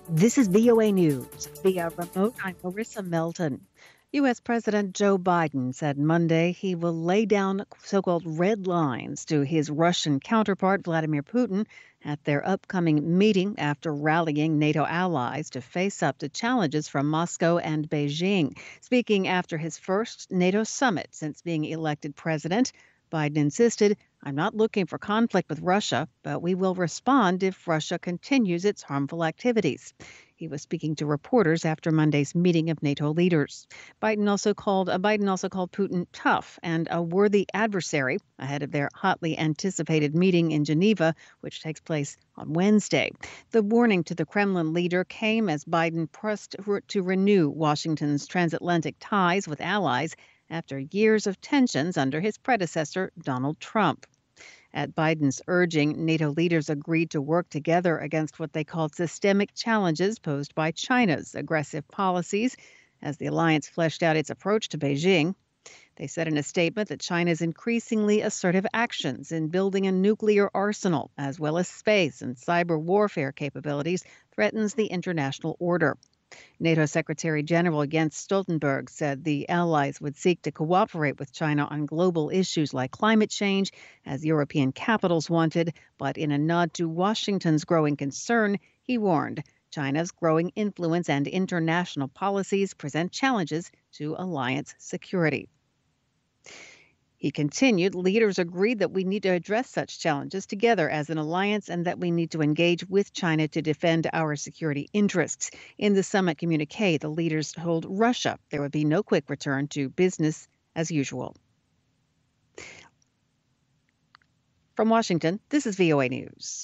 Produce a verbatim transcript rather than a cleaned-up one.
This is V O A News. Via remote, I'm Marissa Melton. U S. President Joe Biden said Monday he will lay down so called red lines to his Russian counterpart, Vladimir Putin, at their upcoming meeting after rallying NATO allies to face up to challenges from Moscow and Beijing. Speaking after his first NATO summit since being elected president, Biden insisted, I'm not looking for conflict with Russia, but we will respond if Russia continues its harmful activities. He was speaking to reporters after Monday's meeting of NATO leaders. Biden also called uh, Biden also called Putin tough and a worthy adversary ahead of their hotly anticipated meeting in Geneva, which takes place on Wednesday. The warning to the Kremlin leader came as Biden pressed to renew Washington's transatlantic ties with allies after years of tensions under his predecessor, Donald Trump. At Biden's urging, NATO leaders agreed to work together against what they called systemic challenges posed by China's aggressive policies as the alliance fleshed out its approach to Beijing. They said in a statement that China's increasingly assertive actions in building a nuclear arsenal, as well as space and cyber warfare capabilities, threatens the international order. NATO Secretary General Jens Stoltenberg said the allies would seek to cooperate with China on global issues like climate change, as European capitals wanted. But in a nod to Washington's growing concern, he warned China's growing influence and international policies present challenges to alliance security. He continued, leaders agreed that we need to address such challenges together as an alliance and that we need to engage with China to defend our security interests. In the summit communique, the leaders told Russia there would be no quick return to business as usual. From Washington, this is V O A News.